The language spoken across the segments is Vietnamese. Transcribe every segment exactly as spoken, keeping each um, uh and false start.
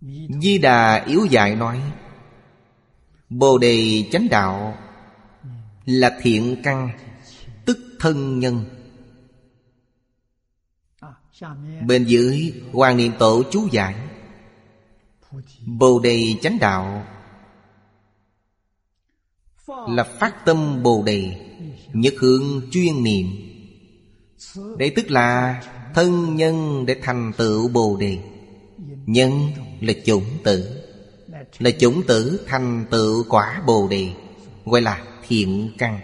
Di Đà yếu dạy nói, Bồ Đề chánh đạo là thiện căn, tức thân nhân. Bên dưới Hoàng Niệm Tổ chú giải, Bồ Đề chánh đạo là phát tâm Bồ Đề, nhất hướng chuyên niệm. Đây tức là thân nhân để thành tựu Bồ Đề. Nhân là chủng tử, là chủng tử thành tựu quả Bồ Đề, gọi là thiện căn.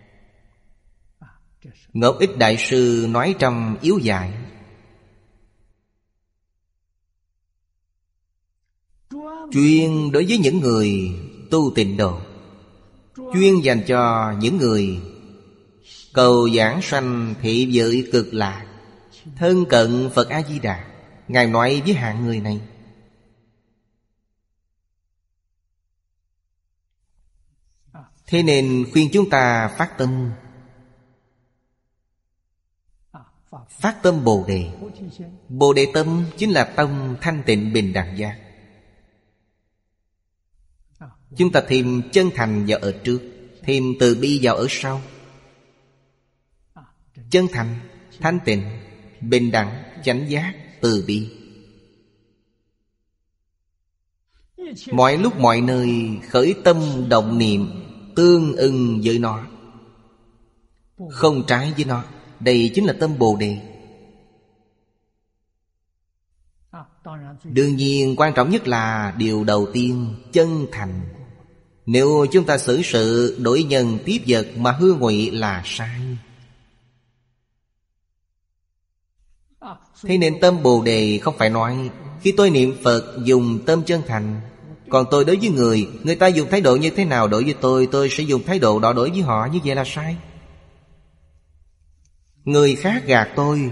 Ngẫu Ích Đại Sư nói trong yếu giải, chuyên đối với những người tu tịnh độ, chuyên dành cho những người cầu giảng sanh thị giới cực lạc, thân cận Phật A-di-đà. Ngài nói với hạng người này. Thế nên khuyên chúng ta phát tâm, phát tâm Bồ Đề. Bồ Đề tâm chính là tâm thanh tịnh bình đẳng giác. Chúng ta thêm chân thành vào ở trước, thêm từ bi vào ở sau. Chân thành, thanh tịnh, bình đẳng, chánh giác, từ bi. Mọi lúc mọi nơi khởi tâm động niệm tương ưng với nó, không trái với nó. Đây chính là tâm Bồ Đề. Đương nhiên quan trọng nhất là điều đầu tiên, chân thành. Nếu chúng ta xử sự đổi nhân tiếp vật mà hư ngụy là sai. Thế nên tâm Bồ Đề không phải nói khi tôi niệm Phật dùng tâm chân thành, còn tôi đối với người, người ta dùng thái độ như thế nào đối với tôi, tôi sẽ dùng thái độ đó đối với họ. Như vậy là sai. Người khác gạt tôi,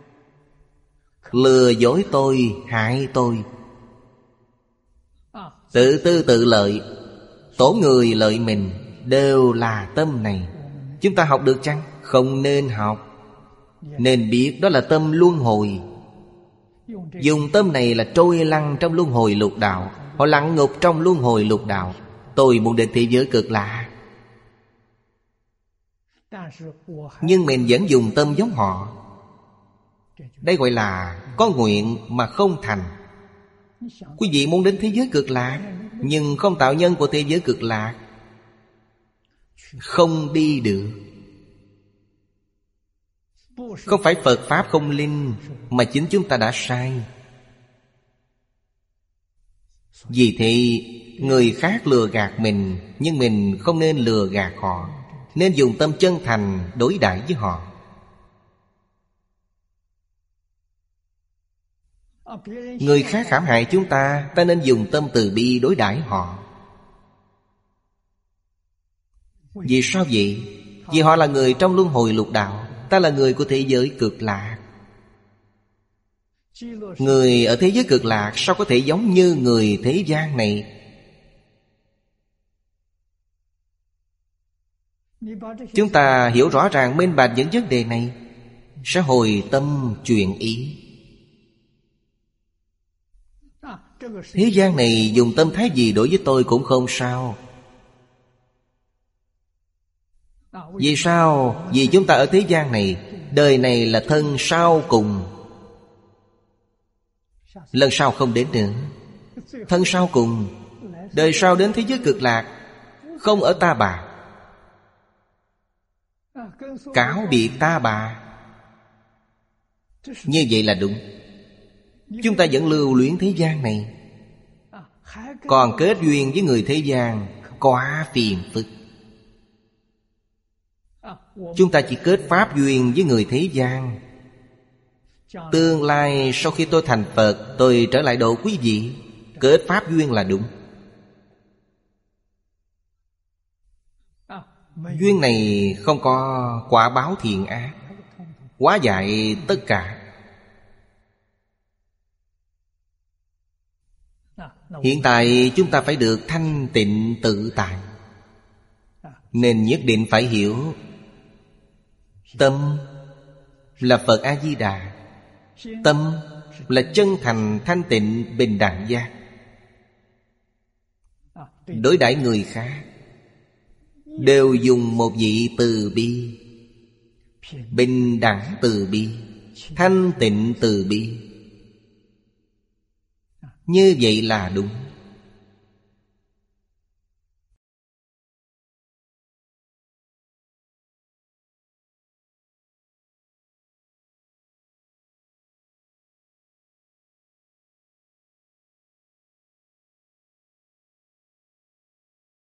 lừa dối tôi, hại tôi, tự tư tự lợi, tổn người lợi mình, đều là tâm này. Chúng ta học được chăng? Không nên học. Nên biết đó là tâm luân hồi. Dùng tâm này là trôi lăn trong luân hồi lục đạo. Họ lặn ngục trong luân hồi lục đạo. Tôi muốn đến thế giới cực lạ, nhưng mình vẫn dùng tâm giống họ. Đây gọi là có nguyện mà không thành. Quý vị muốn đến thế giới cực lạc, nhưng không tạo nhân của thế giới cực lạc, không đi được. Không phải Phật Pháp không linh, mà chính chúng ta đã sai. Vì thế người khác lừa gạt mình, nhưng mình không nên lừa gạt họ, nên dùng tâm chân thành đối đãi với họ. Người khác hãm hại chúng ta, ta nên dùng tâm từ bi đối đãi họ. Vì sao vậy? Vì họ là người trong luân hồi lục đạo, ta là người của thế giới cực lạc. Người ở thế giới cực lạc sao có thể giống như người thế gian này? Chúng ta hiểu rõ ràng minh bạch những vấn đề này, sẽ hồi tâm chuyển ý. Thế gian này dùng tâm thái gì đối với tôi cũng không sao. Vì sao? Vì chúng ta ở thế gian này, đời này là thân sau cùng, lần sau không đến nữa. Thân sau cùng, đời sau đến thế giới cực lạc, không ở Ta Bà. Cáo biệt Ta Bà, như vậy là đúng. Chúng ta vẫn lưu luyến thế gian này, còn kết duyên với người thế gian, quá phiền phức. Chúng ta chỉ kết pháp duyên với người thế gian. Tương lai sau khi tôi thành Phật, tôi trở lại độ quý vị, kết pháp duyên là đúng. Duyên này không có quả báo thiện ác, hóa giải tất cả. Hiện tại chúng ta phải được thanh tịnh tự tại, nên nhất định phải hiểu tâm là Phật A-di-đà, tâm là chân thành thanh tịnh bình đẳng giác. đối đãi người khác đều dùng một vị từ bi, bình đẳng từ bi, thanh tịnh từ bi. Như vậy là đúng.